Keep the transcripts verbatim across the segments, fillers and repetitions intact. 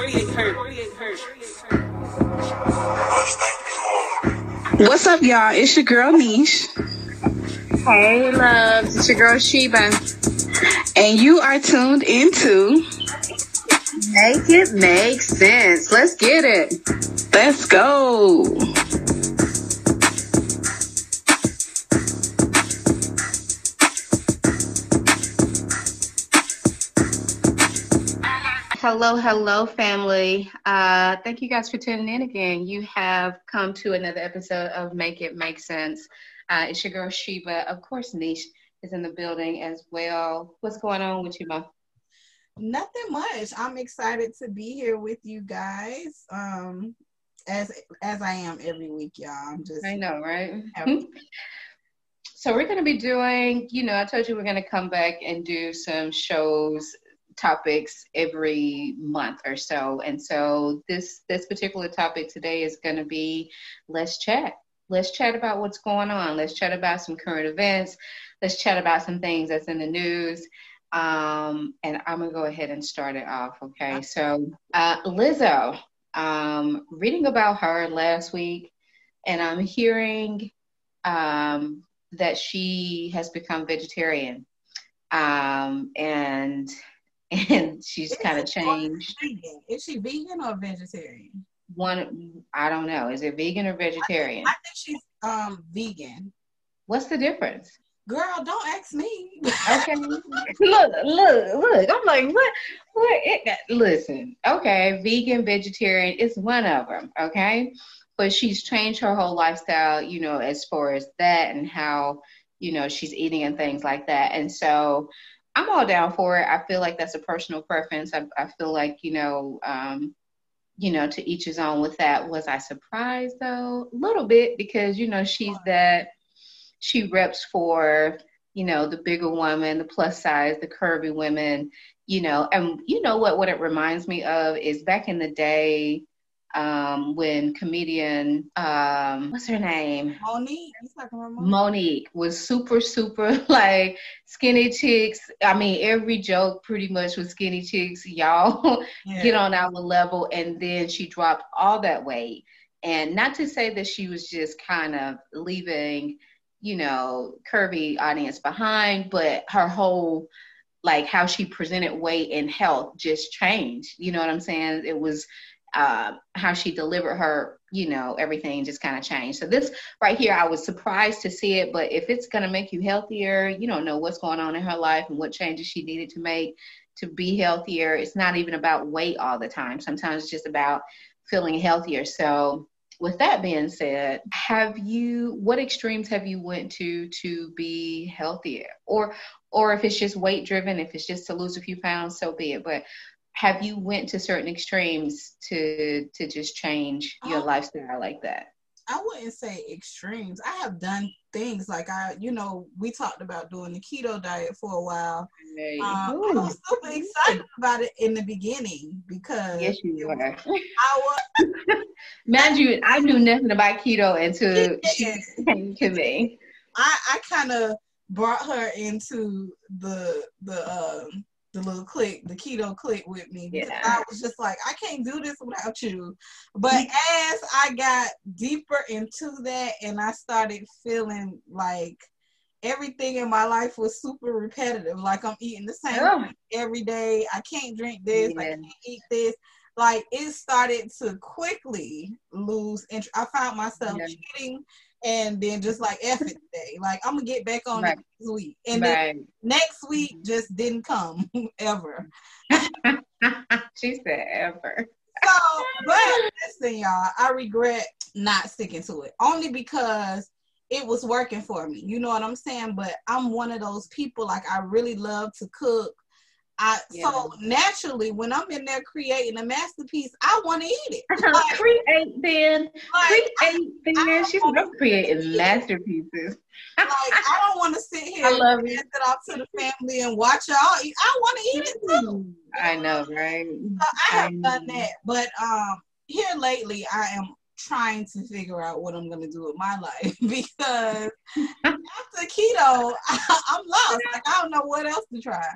What's up, y'all? It's your girl Niche. Hey, loves. It's your girl Sheba. And you are tuned into Make It Make Sense. Let's get it. Let's go. Hello, hello, family. Uh, thank you guys for tuning in again. You have come to another episode of Make It Make Sense. Uh, it's your girl Sheba. Of course, Niche is in the building as well. What's going on with you, Mo? Nothing much. I'm excited to be here with you guys. Um, as as I am every week, y'all. I'm just I know, right? So we're going to be doing, you know, I told you we're going to come back and do some shows, topics every month or so. And so this this particular topic today is going to be let's chat. Let's chat about what's going on. Let's chat about some current events. Let's chat about some things that's in the news. Um, and I'm going to go ahead and start it off, okay? So uh, Lizzo, um, reading about her last week, and I'm hearing um, that she has become vegetarian. Um, and and she's kind of changed. Is she vegan or vegetarian? One, I don't know. Is it vegan or vegetarian? I think, I think she's um vegan. What's the difference? Girl, don't ask me. Okay. look, look, look. I'm like, what? What? It, listen. Okay, vegan, vegetarian. It's one of them. Okay, but she's changed her whole lifestyle. You know, as far as that and how you know she's eating and things like that. And so I'm all down for it. I feel like that's a personal preference. I, I feel like you know. Um, you know, to each his own with that. Was I surprised though? A little bit because, you know, she's that, she reps for, you know, the bigger woman, the plus size, the curvy women, you know, and you know what, what it reminds me of is back in the day um, when comedian, um, what's her name? Monique. Monique was super, super like skinny chicks. I mean, every joke pretty much was skinny chicks. Y'all yeah. Get on our level. And then she dropped all that weight. And not to say that she was just kind of leaving, you know, curvy audience behind, but her whole, like how she presented weight and health just changed. You know what I'm saying? It was uh, how she delivered her, you know, everything just kind of changed. So this right here, I was surprised to see it, but if it's going to make you healthier, you don't know what's going on in her life and what changes she needed to make to be healthier. It's not even about weight all the time. Sometimes it's just about feeling healthier. So with that being said, have you, what extremes have you went to to be healthier? Or, or if it's just weight driven, if it's just to lose a few pounds, so be it. But have you went to certain extremes to to just change your um, lifestyle like that? I wouldn't say extremes. I have done things like I, you know, we talked about doing the keto diet for a while. Hey. Um, I was super excited about it in the beginning because yes, you were. I was. Mind you, I knew nothing about keto until she came to me. I I kind of brought her into the the. Um, the little clique, the keto clique with me. Because yeah. I was just like, I can't do this without you. But as I got deeper into that and I started feeling like everything in my life was super repetitive, like I'm eating the same oh. thing every day. I can't drink this. Yeah. I can't eat this. Like it started to quickly lose interest. I found myself yeah. cheating. And then just like F it today. Like I'm gonna get back on right. it this week. And right. then next week just didn't come ever. She said ever. So but listen, y'all, I regret not sticking to it. Only because it was working for me. You know what I'm saying? But I'm one of those people, like I really love to cook. I, yeah. So naturally, when I'm in there creating a masterpiece, I want to eat it. Like, create, then. Like, create, then. She's not creating masterpieces. Like, I don't want to sit here I love and it. pass it off to the family and watch y'all eat. I want to eat it too. I know, right? So I have I done that. But um, here lately, I am trying to figure out what I'm going to do with my life because after keto, I, I'm lost. Like, I don't know what else to try.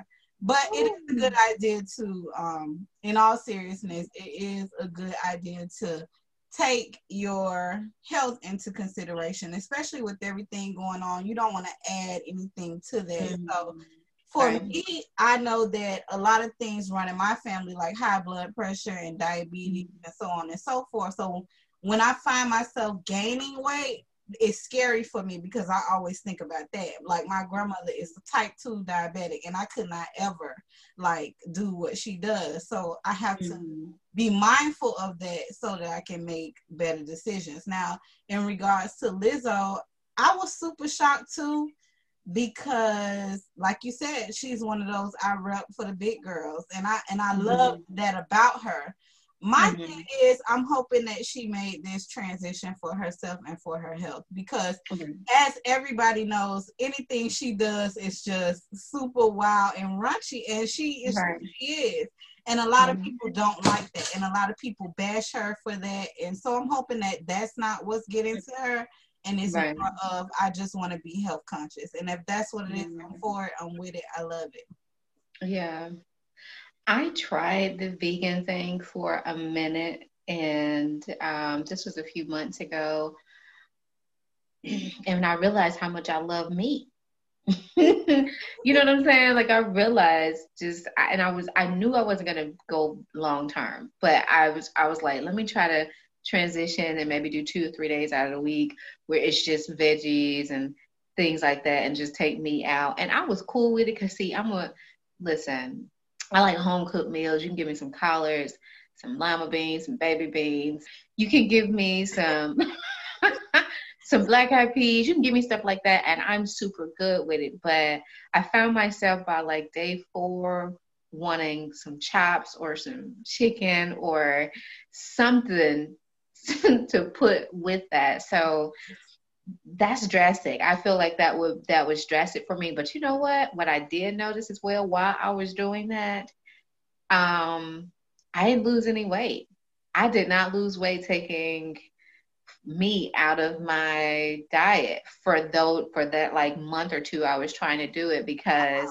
But it is a good idea to, um, in all seriousness, it is a good idea to take your health into consideration, especially with everything going on. You don't want to add anything to that. Mm-hmm. So for right. me, I know that a lot of things run in my family, like high blood pressure and diabetes mm-hmm. and so on and so forth. So when I find myself gaining weight, it's scary for me because I always think about that. Like my grandmother is a type two diabetic and I could not ever like do what she does. So I have mm-hmm. to be mindful of that so that I can make better decisions. Now, in regards to Lizzo, I was super shocked too because like you said, she's one of those I rep for the big girls and I and I mm-hmm. love that about her. My mm-hmm. thing is, I'm hoping that she made this transition for herself and for her health because mm-hmm. as everybody knows, anything she does is just super wild and raunchy, and she is right. she is. And a lot mm-hmm. of people don't like that, and a lot of people bash her for that. And so I'm hoping that that's not what's getting to her, and it's right. more of, I just want to be health conscious. And if that's what it is, mm-hmm. I'm for it, I'm with it, I love it. Yeah. I tried the vegan thing for a minute, and um, this was a few months ago, and I realized how much I love meat. You know what I'm saying? Like I realized just, and I was, I knew I wasn't gonna go long term, but I was, I was like, let me try to transition and maybe do two or three days out of the week where it's just veggies and things like that, and just take meat out. And I was cool with it because see, I'm a listen. I like home cooked meals. You can give me some collards, some lima beans, some baby beans. You can give me some some black eyed peas. You can give me stuff like that, and I'm super good with it. But I found myself by like day four wanting some chops or some chicken or something to put with that. So that's drastic. I feel like that would that was drastic for me. But you know what? What I did notice as well while I was doing that, um, I didn't lose any weight. I did not lose weight taking meat out of my diet for though for that like month or two I was trying to do it because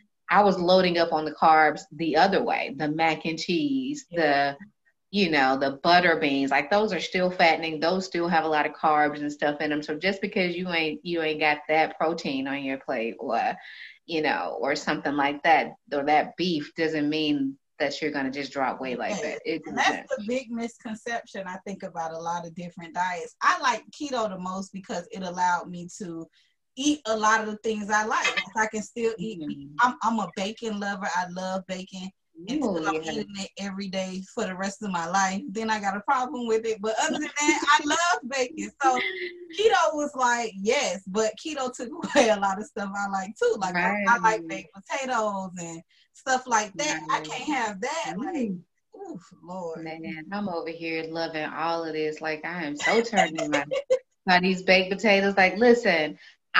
I was loading up on the carbs the other way, the mac and cheese, the you know, the butter beans, like those are still fattening. Those still have a lot of carbs and stuff in them. So just because you ain't, you ain't got that protein on your plate or, you know, or something like that, or that beef doesn't mean that you're going to just drop weight like that. It and that's the big misconception I think about a lot of different diets. I like keto the most because it allowed me to eat a lot of the things I like. I can still eat. Mm-hmm. I'm, I'm a bacon lover. I love bacon. Until I'm yeah. eating it every day for the rest of my life, then I got a problem with it. But other than that, I love bacon. So keto was like, yes, but keto took away a lot of stuff I like too. Like right. I, I like baked potatoes and stuff like that. Right. I can't have that. Mm. Like, oof, Lord. Man, I'm over here loving all of this. Like I am so turned on by, by these baked potatoes. Like, listen,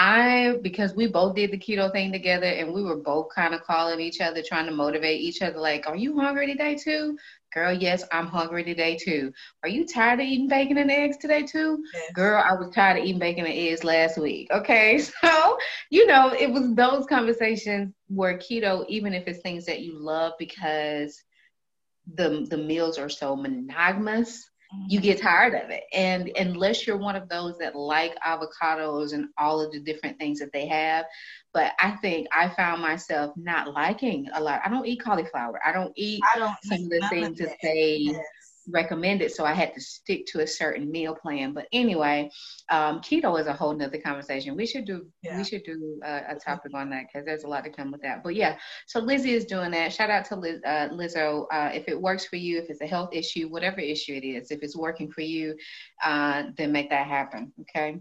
I, because we both did the keto thing together and we were both kind of calling each other, trying to motivate each other. Like, are you hungry today too? Girl, yes, I'm hungry today too. Are you tired of eating bacon and eggs today too? Yes. Girl, I was tired of eating bacon and eggs last week. Okay. So, you know, it was those conversations where keto, even if it's things that you love because the, the meals are so monogamous, you get tired of it. And unless you're one of those that like avocados and all of the different things that they have. But I think I found myself not liking a lot. I don't eat cauliflower. I don't eat I don't some eat of the things that, that they yes. recommended. So I had to stick to a certain meal plan. But anyway, um, keto is a whole nother conversation. We should do yeah. we should do a, a topic on that because there's a lot to come with that. But yeah, so Lizzie is doing that. Shout out to Liz, uh, Lizzo. Uh, if it works for you, if it's a health issue, whatever issue it is, if it's working for you, uh, then make that happen. Okay.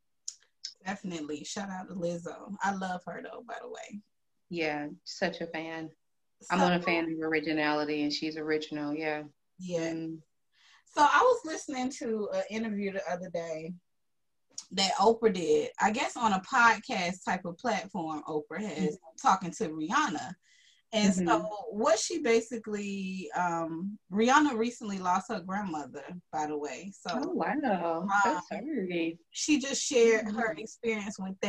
Definitely. Shout out to Lizzo. I love her though, by the way. Yeah, such a fan. So, I'm on a fan of originality and she's original. Yeah. Yeah. Mm. So I was listening to an interview the other day that Oprah did, I guess on a podcast type of platform. Oprah has mm-hmm. talking to Rihanna. And mm-hmm. so what she basically, um, Rihanna recently lost her grandmother, by the way. So oh, wow. Um, so sorry. She just shared mm-hmm. her experience with that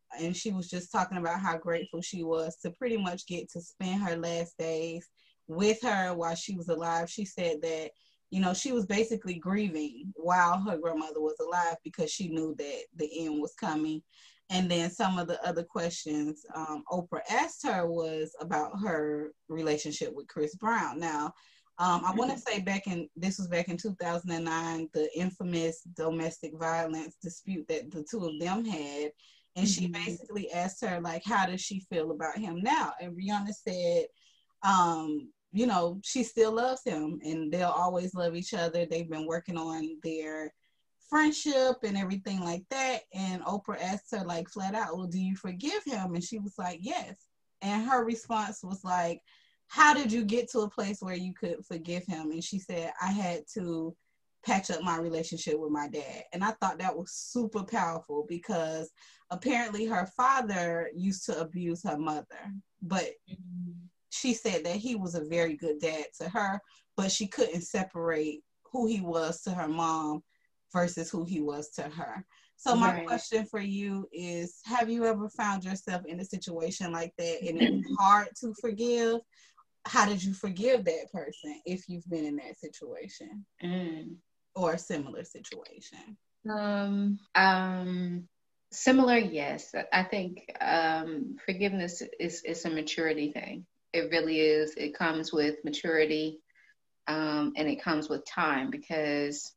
and she was just talking about how grateful she was to pretty much get to spend her last days with her while she was alive. She said that, you know, she was basically grieving while her grandmother was alive because she knew that the end was coming. And then some of the other questions um, Oprah asked her was about her relationship with Chris Brown. Now, um, I want to say back in, this was back in two thousand nine, the infamous domestic violence dispute that the two of them had. And mm-hmm. she basically asked her, like, how does she feel about him now? And Rihanna said, um, you know, she still loves him and they'll always love each other. They've been working on their friendship and everything like that. And Oprah asked her, like, flat out, well, do you forgive him? And she was like, yes. And her response was like, how did you get to a place where you could forgive him? And she said, I had to patch up my relationship with my dad. And I thought that was super powerful because apparently her father used to abuse her mother, but mm-hmm. she said that he was a very good dad to her, but she couldn't separate who he was to her mom versus who he was to her. So my right. question for you is, have you ever found yourself in a situation like that and it was hard to forgive? How did you forgive that person if you've been in that situation mm. or a similar situation? Um, um, similar, yes. I think um, forgiveness is, is a maturity thing. It really is. It comes with maturity um, and it comes with time because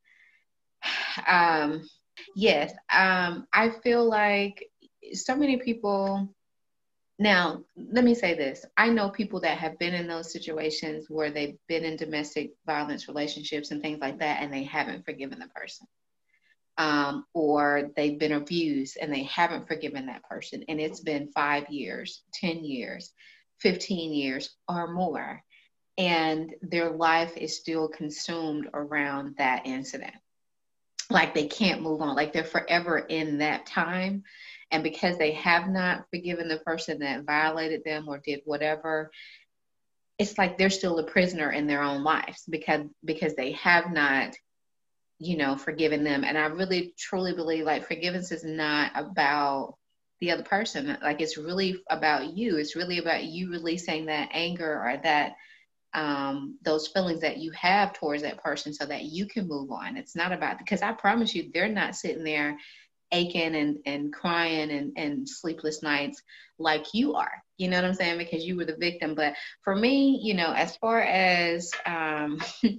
um, yes, um, I feel like so many people. Now, let me say this. I know people that have been in those situations where they've been in domestic violence relationships and things like that, and they haven't forgiven the person. Um, or they've been abused and they haven't forgiven that person. And it's been five years, ten years, fifteen years or more. And their life is still consumed around that incident. Like they can't move on. Like they're forever in that time. And because they have not forgiven the person that violated them or did whatever, it's like they're still a prisoner in their own lives because because they have not, you know, forgiven them. And I really, truly believe like forgiveness is not about the other person. Like it's really about you. It's really about you releasing that anger or that um, those feelings that you have towards that person so that you can move on. It's not about, because I promise you, they're not sitting there aching and, and crying and, and sleepless nights like you are, you know what I'm saying? Because you were the victim. But for me, you know, as far as um,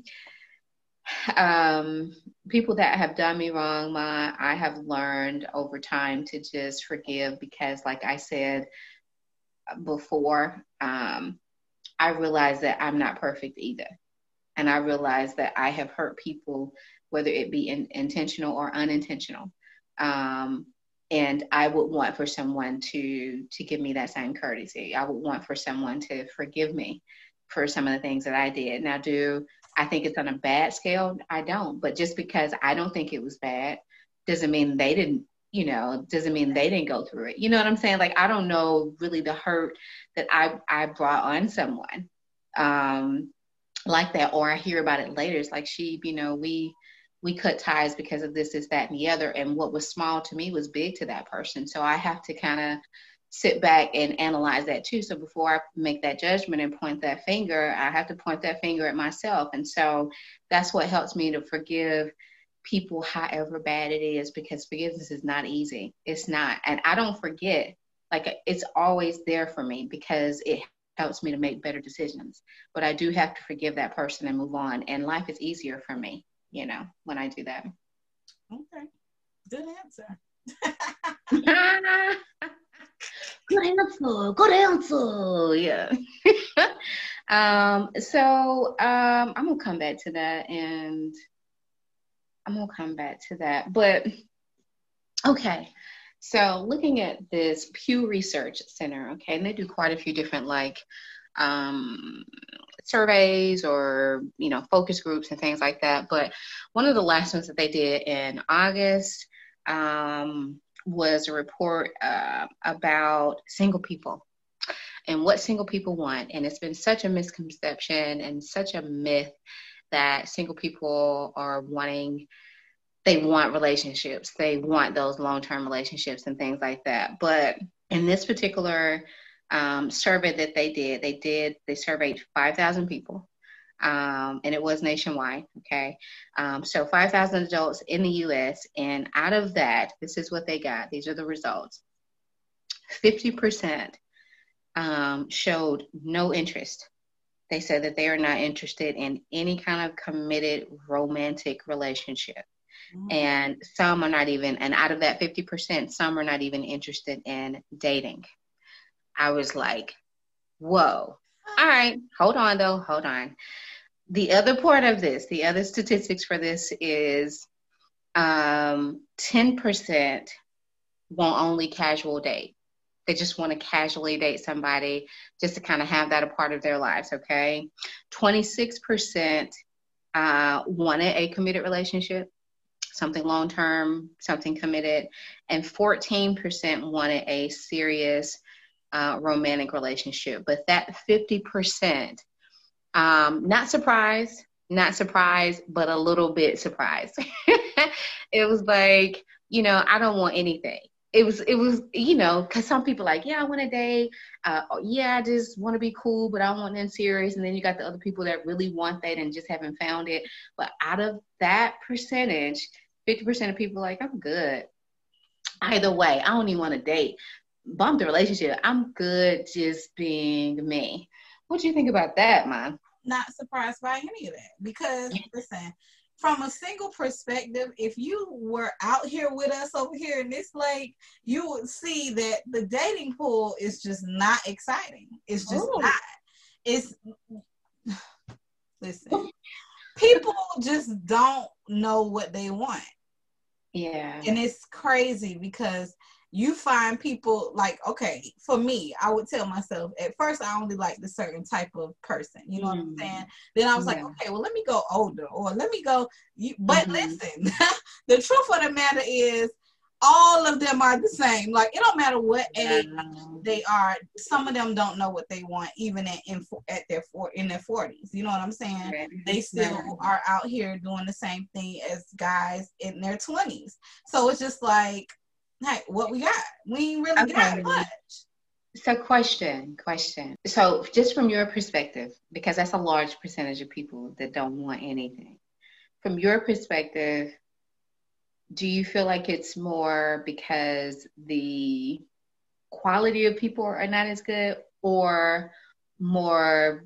um, people that have done me wrong, my, I have learned over time to just forgive because like I said before, um, I realize that I'm not perfect either. And I realize that I have hurt people, whether it be in, intentional or unintentional. Um, and I would want for someone to, to give me that same courtesy. I would want for someone to forgive me for some of the things that I did. Now, do I think it's on a bad scale? I don't. But just because I don't think it was bad doesn't mean they didn't, you know, doesn't mean they didn't go through it. You know what I'm saying? Like, I don't know really the hurt that I, I brought on someone um, like that, or I hear about it later. It's like, she, you know, we, we cut ties because of this, this, that, and the other. And what was small to me was big to that person. So I have to kind of sit back and analyze that too. So before I make that judgment and point that finger, I have to point that finger at myself. And so that's what helps me to forgive people, however bad it is, because forgiveness is not easy. It's not. And I don't forget, like it's always there for me because it helps me to make better decisions. But I do have to forgive that person and move on. And life is easier for me, you know, when I do that. Okay. Good answer. Good answer. Good answer. Yeah. um, so um, I'm going to come back to that and I'm going to come back to that. But, okay. So looking at this Pew Research Center, okay, and they do quite a few different like um, surveys or, you know, focus groups and things like that. But one of the last ones that they did in August um, was a report uh, about single people and what single people want. And it's been such a misconception and such a myth that single people are wanting they want relationships. They want those long-term relationships and things like that. But in this particular um, survey that they did, they did, they surveyed five thousand people. Um, and it was nationwide. Okay. Um, so five thousand adults in the U S, and out of that, this is what they got. These are the results. fifty percent um, showed no interest. They said that they are not interested in any kind of committed romantic relationship. Mm-hmm. And some are not even, and out of that fifty percent, some are not even interested in dating. I was like, whoa. All right, hold on though, hold on. The other part of this, the other statistics for this is um, ten percent want only casual date. They just want to casually date somebody just to kind of have that a part of their lives, okay? twenty-six percent uh, wanted a committed relationship, something long-term, something committed, and fourteen percent wanted a serious uh, romantic relationship. But that fifty percent, um, not surprised, not surprised, but a little bit surprised. It was like, you know, I don't want anything. It was, it was, you know, because some people like, yeah, I want to date. Uh, yeah, I just want to be cool, but I don't want nothing serious. And then you got the other people that really want that and just haven't found it. But out of that percentage, fifty percent of people are like, I'm good. Either way, I don't even want to date. Bump the relationship. I'm good just being me. What do you think about that, Mom? Not surprised by any of that. Because, listen, from a single perspective, if you were out here with us over here in this lake, you would see that the dating pool is just not exciting. It's just Ooh. not. It's, listen, people just don't know what they want. Yeah. And it's crazy because you find people like, okay, for me, I would tell myself at first I only liked a certain type of person. You know mm. what I'm saying? Then I was yeah. like, okay, well, let me go older or let me go. You, but mm-hmm. listen, the truth of the matter is all of them are the same. Like, it don't matter what age yeah. they are. Some of them don't know what they want, even at, in, at their for, in their forties. You know what I'm saying? Right. They still right. are out here doing the same thing as guys in their twenties. So it's just like, hey, what we got? We ain't really okay. got much. So question, question. So just from your perspective, because that's a large percentage of people that don't want anything. From your perspective, do you feel like it's more because the quality of people are not as good, or more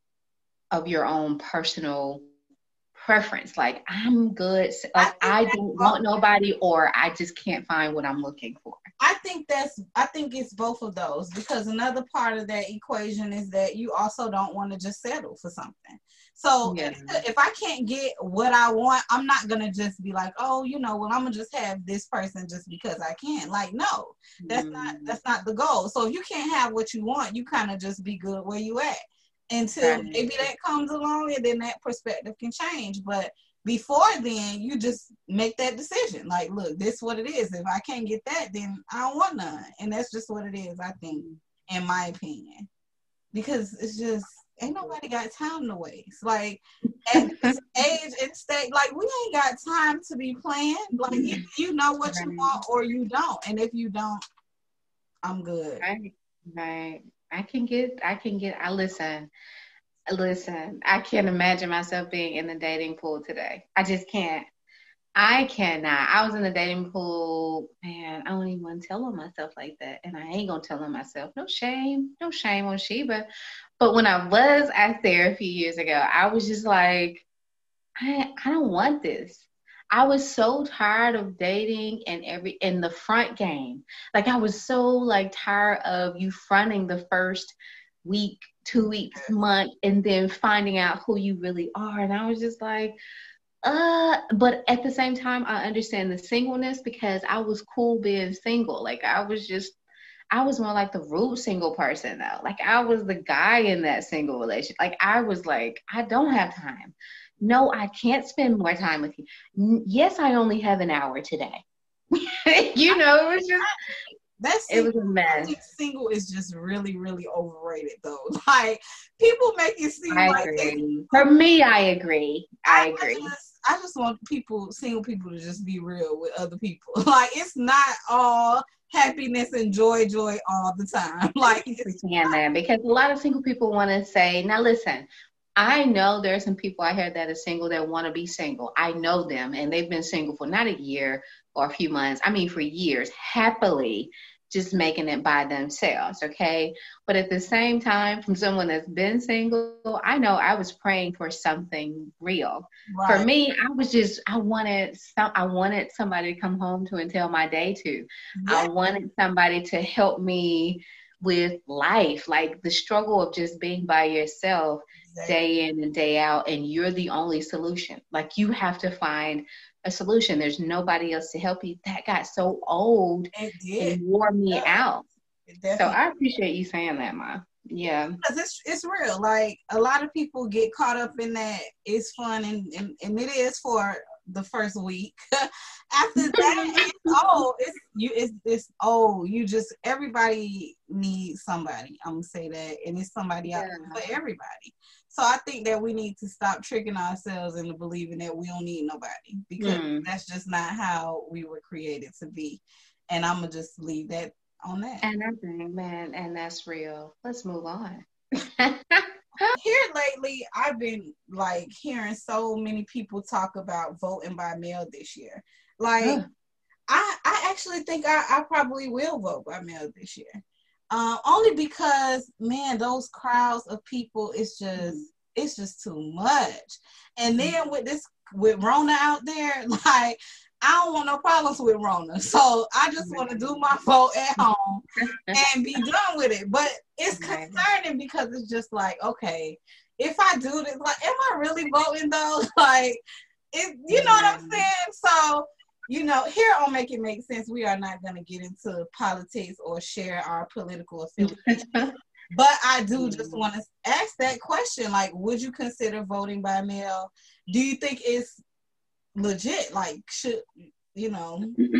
of your own personal preference? Like, I'm good, like I, I don't want nobody, or I just can't find what I'm looking for? I think that's, I think it's both of those, because another part of that equation is that you also don't want to just settle for something. So yeah. if, if I can't get what I want, I'm not going to just be like, oh, you know, well, I'm going to just have this person just because I can. Like, no, that's mm. not, that's not the goal. So if you can't have what you want, you kind of just be good where you at until right. maybe that comes along, and then that perspective can change. But before then, you just make that decision. Like, look, this is what it is. If I can't get that, then I don't want none. And that's just what it is, I think, in my opinion. Because it's just, ain't nobody got time to waste. Like, at this age and state, like, we ain't got time to be playing. Like, either you know what right. you want or you don't. And if you don't, I'm good. Right, right. I can get, I can get, I listen. Listen, I can't imagine myself being in the dating pool today. I just can't. I cannot. I was in the dating pool, man, I don't even want to tell on myself like that. And I ain't going to tell on myself. No shame. No shame on Sheba. But when I was out there a few years ago, I was just like, I, I don't want this. I was so tired of dating and every in the front game. Like, I was so like tired of you fronting the first week, two weeks, month, and then finding out who you really are. And I was just like, uh, but at the same time, I understand the singleness, because I was cool being single. Like, I was just, I was more like the rude single person though. Like, I was the guy in that single relationship. Like, I was like, I don't have time. No, I can't spend more time with you. N- yes, I only have an hour today. You know, it was just, That's it was a mess. I think single is just really, really overrated though. Like, people make it seem I like agree. For me, I agree. I, I agree. Just, I just want people, single people, to just be real with other people. Like, it's not all happiness and joy, joy all the time. Like, it's understand that, because a lot of single people want to say, now listen, I know there are some people out here that are single that want to be single. I know them, and they've been single for not a year or a few months. I mean, for years, happily just making it by themselves, okay? But at the same time, from someone that's been single, I know I was praying for something real. Right. For me, I was just, I wanted some, I wanted somebody to come home to and tell my day to. Yeah. I wanted somebody to help me with life, like the struggle of just being by yourself day in and day out, and you're the only solution. Like, you have to find a solution. There's nobody else to help you. That got so old. It did. It wore me yeah. out. So I appreciate you saying that, Ma. Yeah. Because it's, it's real. Like, a lot of people get caught up in that. It's fun, and, and, and it is for the first week. After that, it's old. It's you. It's it's old. You just, everybody needs somebody. I'm gonna say that, and it's somebody out there for everybody. So I think that we need to stop tricking ourselves into believing that we don't need nobody, because mm. that's just not how we were created to be. And I'm gonna just leave that on that. And I think, man, and that's real. Let's move on. Here lately, I've been like hearing so many people talk about voting by mail this year. Like, yeah. I, I actually think I, I probably will vote by mail this year. Um, only because, man, those crowds of people, it's just, mm. it's just too much. And then with this, with Rona out there, like, I don't want no problems with Rona. So I just want to do my vote at home and be done with it. But it's concerning because it's just like, okay, if I do this, like, am I really voting though? Like, it, you know what I'm saying? So, you know, here on Make It Make Sense, we are not going to get into politics or share our political affiliations. But I do just want to ask that question, like, would you consider voting by mail? Do you think it's legit? Like, should, you know?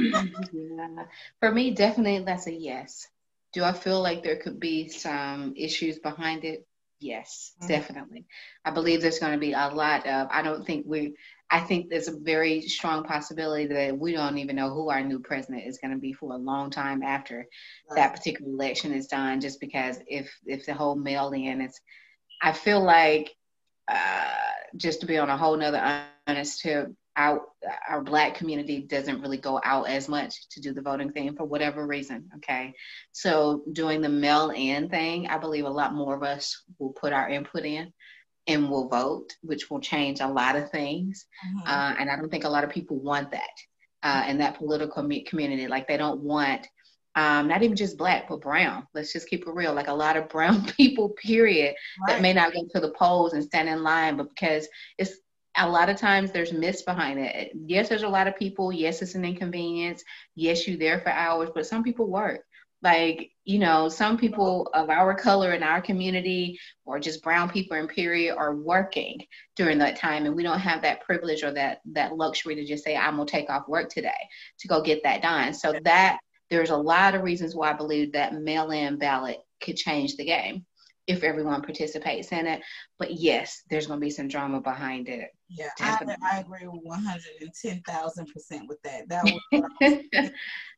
Yeah. For me, definitely that's a yes. Do I feel like there could be some issues behind it? Yes, mm-hmm. definitely. I believe there's going to be a lot of, I don't think we, I think there's a very strong possibility that we don't even know who our new president is going to be for a long time after right. that particular election is done, just because if, if the whole mail-in is, I feel like, uh, just to be on a whole nother honest tip, our, our Black community doesn't really go out as much to do the voting thing for whatever reason, okay? So doing the mail-in thing, I believe a lot more of us will put our input in and will vote, which will change a lot of things. Mm-hmm. Uh, and I don't think a lot of people want that uh, in that political community. Like, they don't want, um, not even just Black, but brown. Let's just keep it real. Like, a lot of brown people, period, right. that may not go to the polls and stand in line, but because it's, a lot of times there's myths behind it. Yes, there's a lot of people. Yes, it's an inconvenience. Yes, you're there for hours, but some people work. Like, you know, some people of our color in our community, or just brown people in period, are working during that time. And we don't have that privilege or that, that luxury to just say, I'm going to take off work today to go get that done. So that there's a lot of reasons why I believe that mail-in ballot could change the game if everyone participates in it. But yes, there's going to be some drama behind it. Yeah, I, I agree with one hundred ten thousand percent with that. That was what I, was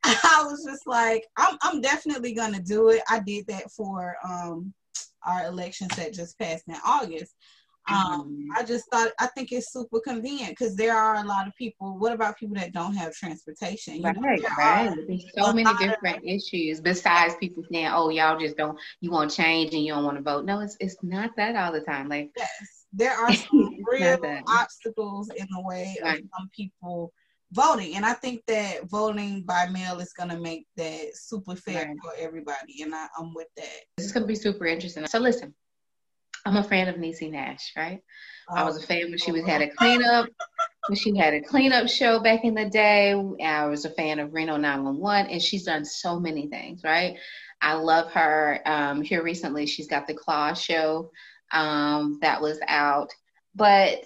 I was just like, I'm I'm definitely going to do it. I did that for um our elections that just passed in August. Um, I just thought, I think it's super convenient because there are a lot of people. What about people that don't have transportation? You right, know, right. There's so many different of, issues besides people saying, "Oh, y'all just don't, you want change and you don't want to vote." No, it's it's not that all the time. Like, yes, there are some real obstacles in the way right. of some people voting, and I think that voting by mail is going to make that super fair right. for everybody, and I, I'm with that. This is going to be super interesting. So listen. I'm a fan of Niecy Nash, right? Oh. I was a fan when she was had a cleanup, when she had a cleanup show back in the day. I was a fan of Reno nine one one, and she's done so many things, right? I love her. Um, here recently, she's got the Claw show um, that was out, but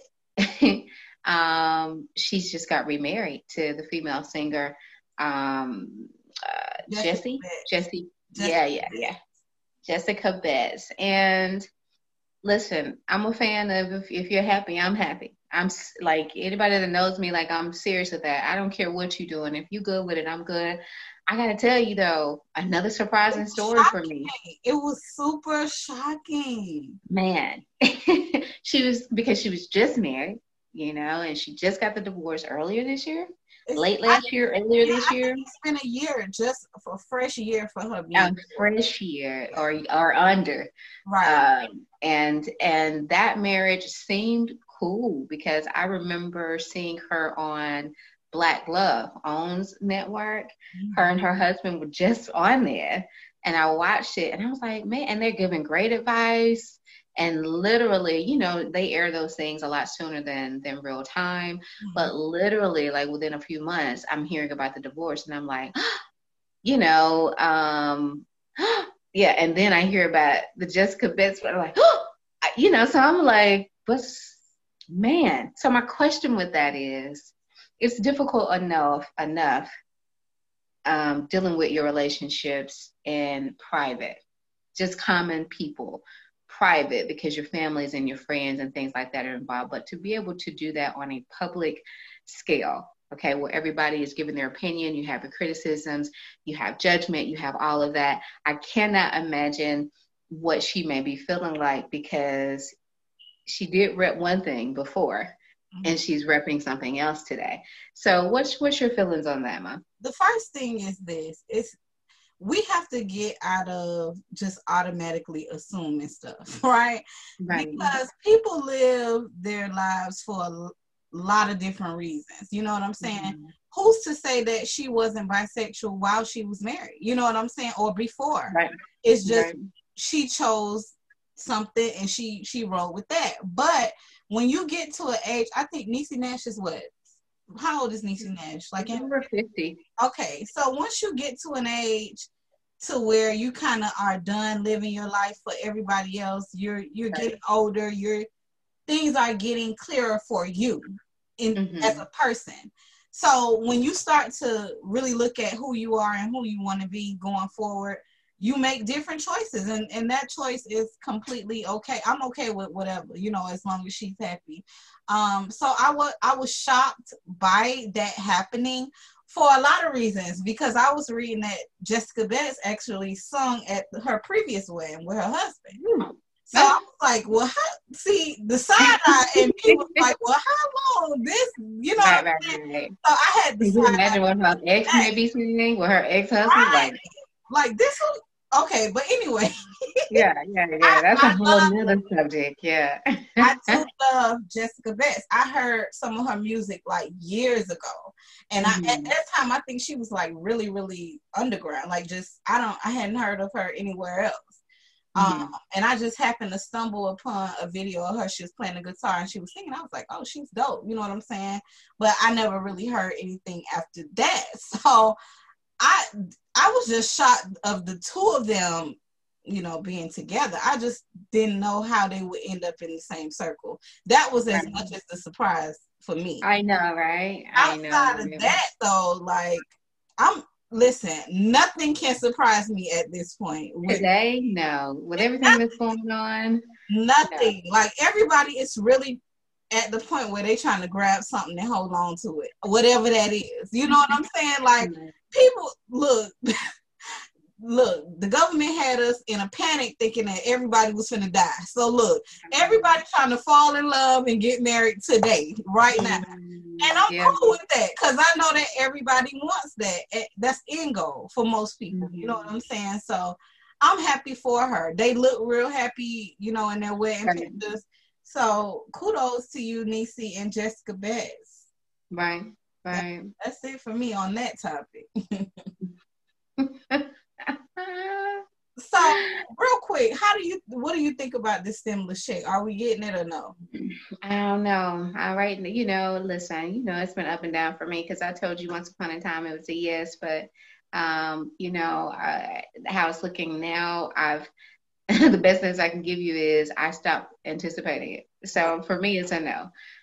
um, she's just got remarried to the female singer um, uh, Jessie. Jessie. Jessie. Yeah, yeah, yeah. Jessica Betts. And Listen, I'm a fan of if, if you're happy, I'm happy. I'm like anybody that knows me, like I'm serious with that. I don't care what you're doing. If you're good with it, I'm good. I gotta tell you though, another surprising story shocking. for me. It was super shocking. Man, she was because she was just married, you know, and she just got the divorce earlier this year. It's, late last I, year, earlier yeah, this year. It's been a year, just for a fresh year for her. A fresh year or or under, right? Um, and and that marriage seemed cool because I remember seeing her on Black Love, Own's network. Mm-hmm. Her and her husband were just on there, and I watched it, and I was like, man, and they're giving great advice. And literally, you know, they air those things a lot sooner than than real time. Mm-hmm. But literally, like within a few months, I'm hearing about the divorce, and I'm like, you know, um, yeah. And then I hear about the Jessica Betts, but I'm like, you know, so I'm like, but man. So my question with that is, it's difficult enough enough um, dealing with your relationships in private, just common people. Private because your families and your friends and things like that are involved, but to be able to do that on a public scale, okay, where everybody is giving their opinion, you have your criticisms, you have judgment, you have all of that. I cannot imagine what she may be feeling like because she did rep one thing before mm-hmm. and she's repping something else today. So what's what's your feelings on that, Ma? The first thing is this, it's we have to get out of just automatically assuming stuff, right? Right. Because people live their lives for a lot of different reasons. You know what I'm saying? Mm-hmm. Who's to say that she wasn't bisexual while she was married? You know what I'm saying? Or before. Right. It's just right. she chose something and she she rolled with that. But when you get to an age, I think Niecy Nash is what? How old is Niecy Nash? Like over fifty. Okay, so once you get to an age to where you kind of are done living your life for everybody else, you're you're right. getting older, your things are getting clearer for you in mm-hmm. as a person. So when you start to really look at who you are and who you want to be going forward, you make different choices, and, and that choice is completely okay. I'm okay with whatever, you know, as long as she's happy. Um, so I was I was shocked by that happening for a lot of reasons, because I was reading that Jessica Betts actually sung at her previous wedding with her husband. Mm. So I was like, well, how, see, the side eye and me was like, well, how long this, you know right, what I'm saying? Right. So I had to imagine what her ex may be singing with her ex-husband. Right. Like, like this was, okay, but anyway. yeah, yeah, yeah. That's I, a whole other subject, yeah. I do love Jessica Betts. I heard some of her music like years ago. And mm-hmm. I, at that time, I think she was like really, really underground. Like just, I don't, I hadn't heard of her anywhere else. Mm-hmm. Um, and I just happened to stumble upon a video of her. She was playing the guitar and she was singing. I was like, oh, she's dope. You know what I'm saying? But I never really heard anything after that. So I I was just shocked of the two of them, you know, being together. I just didn't know how they would end up in the same circle. That was as right. much as the surprise for me. I know, right? I Outside know. Of that, though, like, I'm, listen, nothing can surprise me at this point. With, Today, no. With everything nothing, that's going on. Nothing. No. Like, everybody is really at the point where they're trying to grab something and hold on to it, whatever that is. You know what I'm saying? Like, people, look, look, the government had us in a panic thinking that everybody was finna die. So look, everybody trying to fall in love and get married today, right now. And I'm yeah. cool with that, because I know that everybody wants that. That's end goal for most people. Mm-hmm. You know what I'm saying? So I'm happy for her. They look real happy, you know, in their wedding right. pictures. So kudos to you, Niecy and Jessica Betts. Right, right. That, that's it for me on that topic. So, real quick, how do you, what do you think about this stimulus check? Are we getting it or no? I don't know. I right, you know, listen, you know, it's been up and down for me, because I told you once upon a time it was a yes, but um, you know, uh, how it's looking now, I've the best news I can give you is I stopped anticipating it. So for me, it's a no.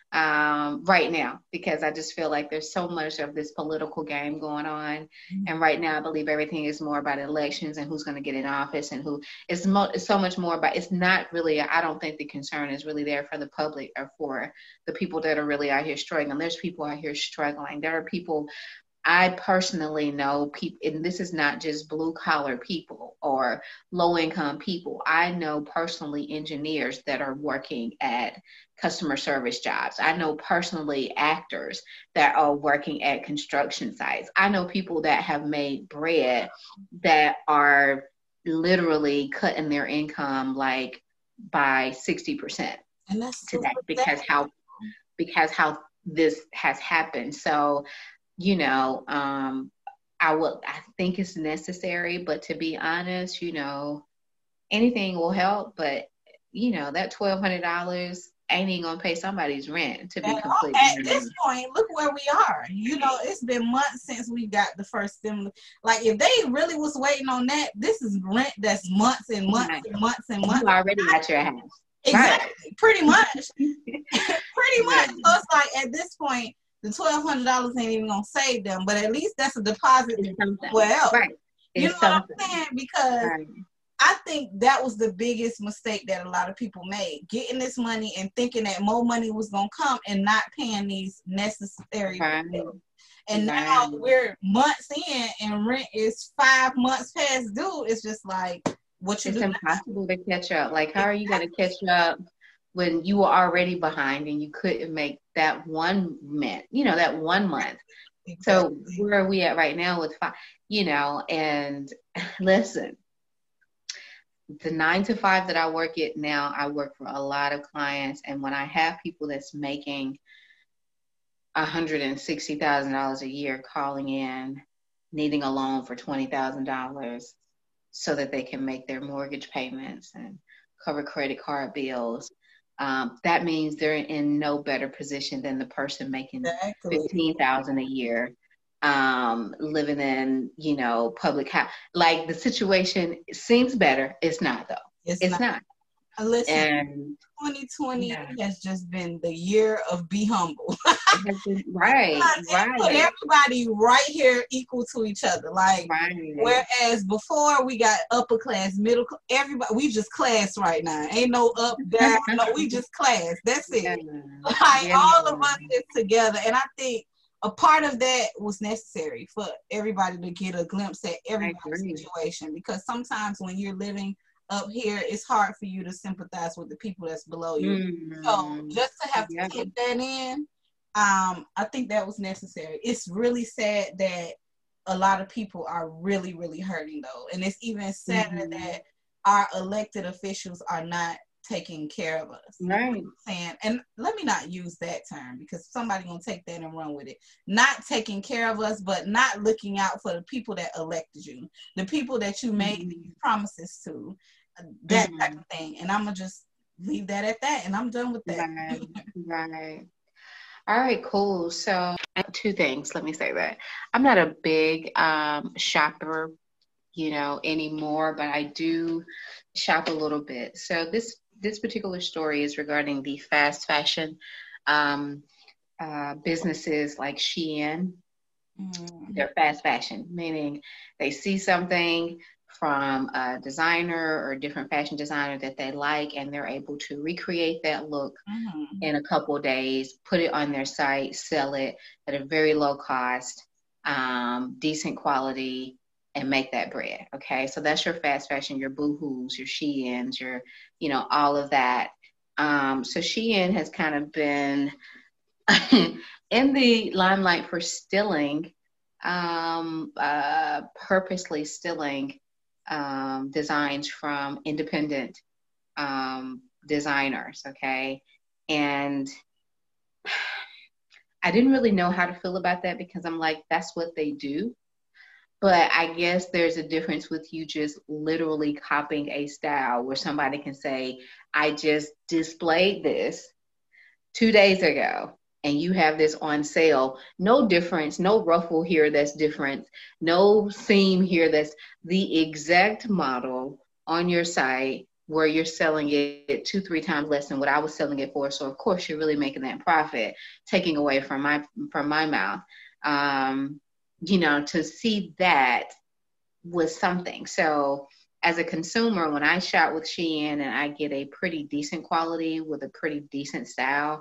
um, right now, because I just feel like there's so much of this political game going on. Mm-hmm. And right now, I believe everything is more about elections and who's going to get in office and who. It's, mo- it's so much more about, it's not really, I don't think the concern is really there for the public or for the people that are really out here struggling. There's people out here struggling. There are people, I personally know people, and this is not just blue collar people or low income people. I know personally engineers that are working at customer service jobs. I know personally actors that are working at construction sites. I know people that have made bread that are literally cutting their income like by sixty percent and that's today because how because how this has happened. So, you know, um, I will, I think it's necessary, but to be honest, you know, anything will help, but you know, that twelve hundred dollars ain't even gonna pay somebody's rent, to be and completely at honest. This point, look where we are. You know, it's been months since we got the first stimulus. Like, if they really was waiting on that, this is rent that's months and months right. and months and months. You already got your house. Exactly. Right. Pretty much. Pretty much. So it's like, at this point, the twelve hundred dollars ain't even gonna save them, but at least that's a deposit. Well, right. You know something. What I'm saying? Because right. I think that was the biggest mistake that a lot of people made, getting this money and thinking that more money was going to come and not paying these necessary right. bills. And right. now we're months in and rent is five months past due. It's just like, what you It's do impossible now? To catch up. Like, how are you going to catch up when you were already behind and you couldn't make that one month, you know, that one month? Exactly. So where are we at right now with five, you know, and listen, the nine to five that I work at now, I work for a lot of clients. And when I have people that's making one hundred sixty thousand dollars a year calling in, needing a loan for twenty thousand dollars so that they can make their mortgage payments and cover credit card bills, um, that means they're in no better position than the person making exactly. fifteen thousand dollars a year. Um, living in, you know, public house. Like, the situation seems better. It's not, though. It's, it's not. not. Listen, and, twenty twenty yeah. has just been the year of be humble. been, right, right. Put everybody right here equal to each other. Like, right. Whereas before we got upper class, middle class, everybody, we just class right now. Ain't no up, down, no, we just class. That's it. Yeah. Like, yeah. all of us is together. And I think a part of that was necessary for everybody to get a glimpse at everybody's situation, because sometimes when you're living up here, it's hard for you to sympathize with the people that's below you. Mm-hmm. So just to have to yeah. take that in, um, I think that was necessary. It's really sad that a lot of people are really, really hurting, though. And it's even sadder mm-hmm. that our elected officials are not taking care of us. Right. You know what I'm saying? And let me not use that term, because somebody's gonna take that and run with it. Not taking care of us, but not looking out for the people that elected you, the people that you made mm-hmm. these promises to, that mm-hmm. type of thing. And I'm gonna just leave that at that, and I'm done with that. Right. Right. All right, cool. So two things, let me say that. I'm not a big um, shopper, you know, anymore, but I do shop a little bit. So this This particular story is regarding the fast fashion um, uh, businesses like Shein. Mm. They're fast fashion, meaning they see something from a designer or a different fashion designer that they like, and they're able to recreate that look mm. in a couple of days, put it on their site, sell it at a very low cost, um, decent quality, and make that bread. Okay. So that's your fast fashion, your Boohoo's, your Sheins, your, you know, all of that. Um, so Shein has kind of been in the limelight for stealing, um, uh, purposely stealing um, designs from independent um, designers. Okay. And I didn't really know how to feel about that, because I'm like, that's what they do. But I guess there's a difference with you just literally copying a style where somebody can say, I just displayed this two days ago and you have this on sale. No difference, no ruffle here that's different, no seam here that's the exact model on your site where you're selling it two, three times less than what I was selling it for. So of course you're really making that profit, taking away from my from my mouth. Um, you know, to see that was something. So as a consumer, when I shop with Shein and I get a pretty decent quality with a pretty decent style,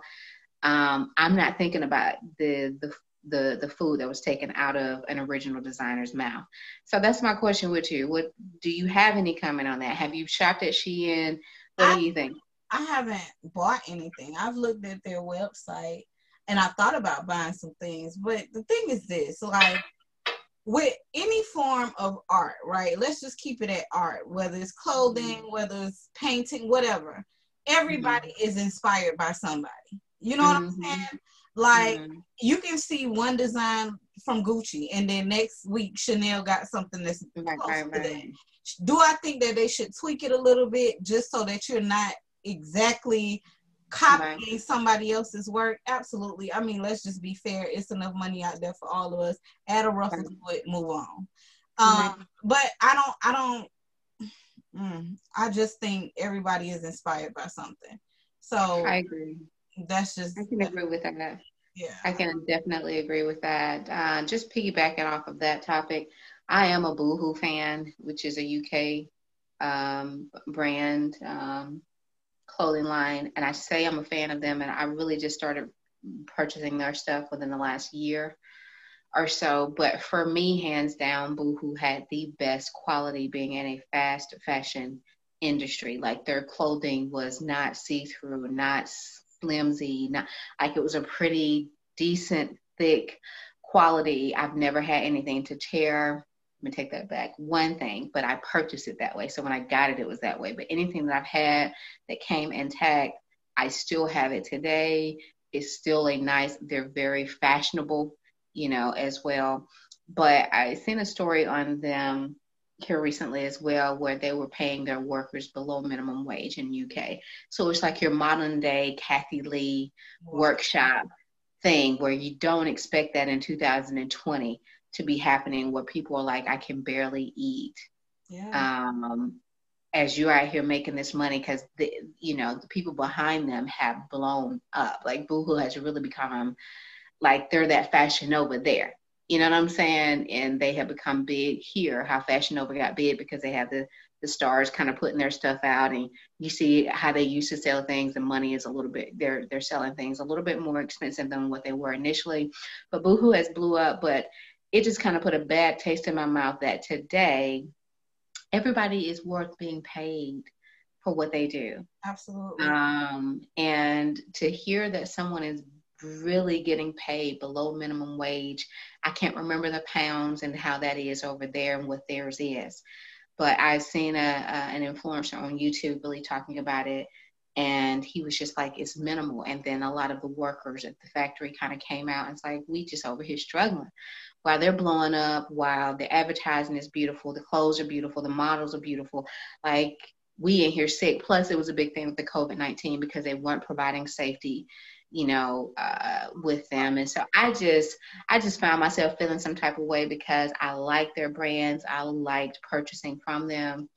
um, I'm not thinking about the the the the food that was taken out of an original designer's mouth. So that's my question with you. What do you have any comment on that? Have you shopped at Shein? What I, do you think? I haven't bought anything. I've looked at their website and I thought about buying some things, but the thing is this, like with any form of art, right? Let's just keep it at art, whether it's clothing, whether it's painting, whatever. Everybody mm-hmm. is inspired by somebody. You know mm-hmm. what I'm saying? Like mm-hmm. you can see one design from Gucci and then next week Chanel got something that's right, close right, to right. that. Do I think that they should tweak it a little bit just so that you're not exactly copying right. somebody else's work? Absolutely. I mean, let's just be fair. It's enough money out there for all of us. Add a ruffle to it, move on. Um, right. But I don't, I don't, mm, I just think everybody is inspired by something. So I agree. That's just. I can agree with that. Yeah. I can definitely agree with that. Uh, just piggybacking off of that topic, I am a Boohoo fan, which is a U K um, brand. Um, clothing line, and I say I'm a fan of them, and I really just started purchasing their stuff within the last year or so. But for me, hands down, Boohoo had the best quality, being in a fast fashion industry. Like their clothing was not see-through, not flimsy, not like it was a pretty decent, thick quality. I've never had anything to tear. Let me take that back. One thing, but I purchased it that way. So when I got it, it was that way. But anything that I've had that came intact, I still have it today. It's still a nice, they're very fashionable, you know, as well. But I seen a story on them here recently as well, where they were paying their workers below minimum wage in U K. So it's like your modern day Kathy Lee workshop thing, where you don't expect that in two thousand twenty to be happening, where people are like, I can barely eat. Yeah. Um, as you're out here making this money, because the you know the people behind them have blown up. Like Boohoo has really become like they're that Fashion Nova there. You know what I'm saying? And they have become big here. How Fashion Nova got big because they have the the stars kind of putting their stuff out, and you see how they used to sell things. The money is a little bit they're they're selling things a little bit more expensive than what they were initially. But Boohoo has blew up, but it just kind of put a bad taste in my mouth that today everybody is worth being paid for what they do. Absolutely. Um, and to hear that someone is really getting paid below minimum wage, I can't remember the pounds and how that is over there and what theirs is. But I've seen a, a an influencer on YouTube really talking about it. And he was just like, it's minimal. And then a lot of the workers at the factory kind of came out and it's like, we just over here struggling. While they're blowing up, while the advertising is beautiful, the clothes are beautiful, the models are beautiful. Like we in here sick. Plus it was a big thing with the COVID nineteen because they weren't providing safety, you know, uh, with them. And so I just, I just found myself feeling some type of way because I like their brands. I liked purchasing from them.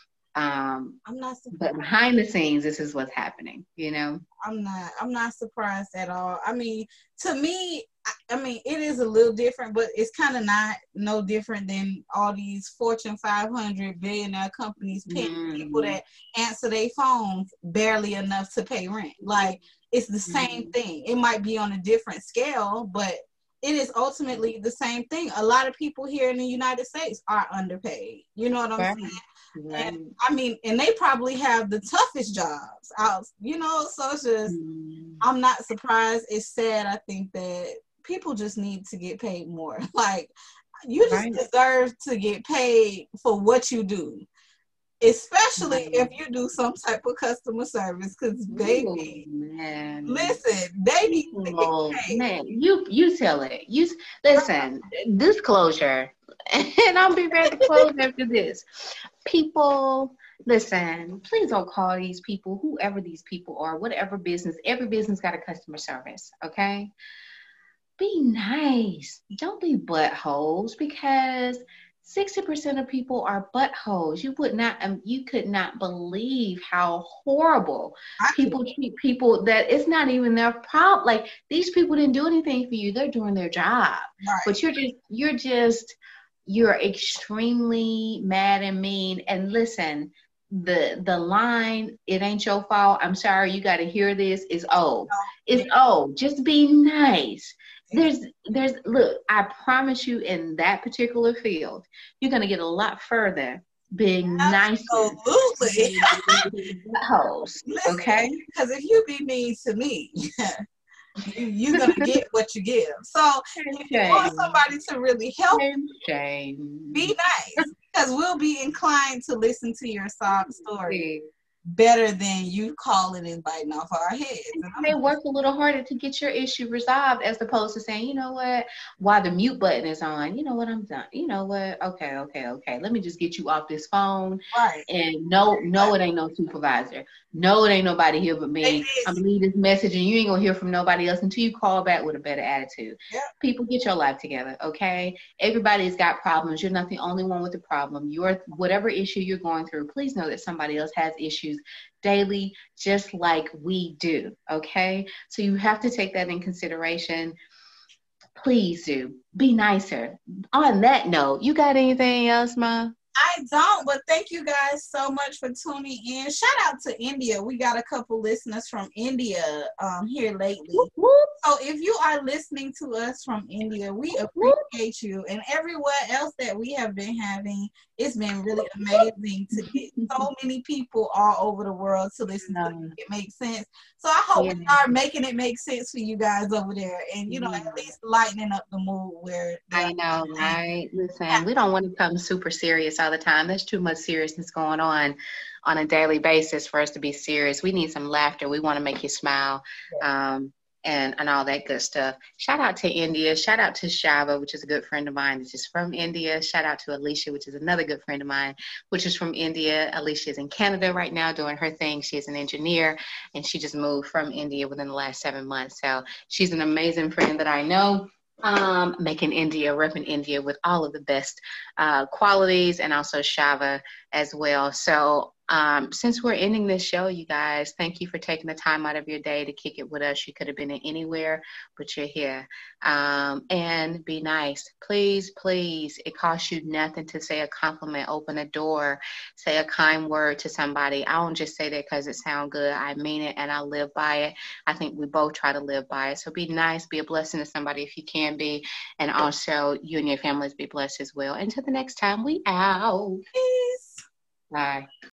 Um, I'm not surprised. But behind the scenes, this is what's happening, you know? I'm not, I'm not surprised at all. I mean, to me, I, I mean, it is a little different, but it's kind of not no different than all these Fortune five hundred billionaire companies paying mm. people that answer their phones barely enough to pay rent. Like, it's the same mm. thing. It might be on a different scale, but it is ultimately the same thing. A lot of people here in the United States are underpaid. You know what I'm right. saying? Right. And I mean, and they probably have the toughest jobs out, you know, so it's just, mm. I'm not surprised. It's sad. I think that people just need to get paid more. Like, you just right. deserve to get paid for what you do. Especially if you do some type of customer service, because baby, Ooh, man. listen, they need to oh, get paid. Man, you you tell it. You listen. Disclosure, and I'll be ready to close after this. People, listen. Please don't call these people, whoever these people are, whatever business. Every business got a customer service. Okay, be nice. Don't be buttholes, because sixty percent of people are buttholes. You would not, um, you could not believe how horrible people treat people that it's not even their problem. Like, these people didn't do anything for you. They're doing their job. Right. But you're just, you're just, you're extremely mad and mean. And listen, the the line, "It ain't your fault, I'm sorry, you got to hear this," is old. It's old. Just be nice. There's, there's, look, I promise you, in that particular field, you're going to get a lot further being nice. Absolutely. Host, okay? Because if you be mean to me, you, you're going to get what you give. So if you want somebody to really help, Shame. be nice. Because we'll be inclined to listen to your sob story better than you calling and biting off our heads. They work a little harder to get your issue resolved, as opposed to saying, you know what, while the mute button is on, you know what, I'm done. You know what, okay, okay, okay. Let me just get you off this phone. Right. And no, no, it ain't no supervisor. No, it ain't nobody here but me. I'm gonna leave this message and you ain't gonna hear from nobody else until you call back with a better attitude. Yep. People, get your life together, okay? Everybody's got problems. You're not the only one with a problem. Your whatever issue you're going through, please know that somebody else has issues daily, just like we do, okay? So you have to take that in consideration. Please do. Be nicer. On that note, you got anything else, Ma? I don't, but thank you guys so much for tuning in. Shout out to India. We got a couple listeners from India um, here lately. Whoop, whoop. So if you are listening to us from India, we appreciate you. And everywhere else that we have been having, it's been really amazing to get so many people all over the world to listen to it. It makes sense. So I hope yeah. we are making it make sense for you guys over there. And, you know, yeah. at least lightening up the mood where. I know, right? Listen, yeah. we don't want to come super serious all the time. There's too much seriousness going on on a daily basis for us to be serious. We need some laughter. We want to make you smile. Yeah. Um, and, and all that good stuff. Shout out to India. Shout out to Shava, which is a good friend of mine, which is from India. Shout out to Alicia, which is another good friend of mine, which is from India. Alicia is in Canada right now doing her thing. She is an engineer, and she just moved from India within the last seven months. So she's an amazing friend that I know. Um, making India, repping India with all of the best uh, qualities, and also Shava as well. So um, since we're ending this show, you guys, thank you for taking the time out of your day to kick it with us. You could have been anywhere, but you're here. Um, and be nice. Please, please, it costs you nothing to say a compliment, open a door, say a kind word to somebody. I don't just say that because it sounds good. I mean it, and I live by it. I think we both try to live by it. So be nice, be a blessing to somebody if you can be, and also you and your families be blessed as well. Until the next time, we out. Peace. Bye.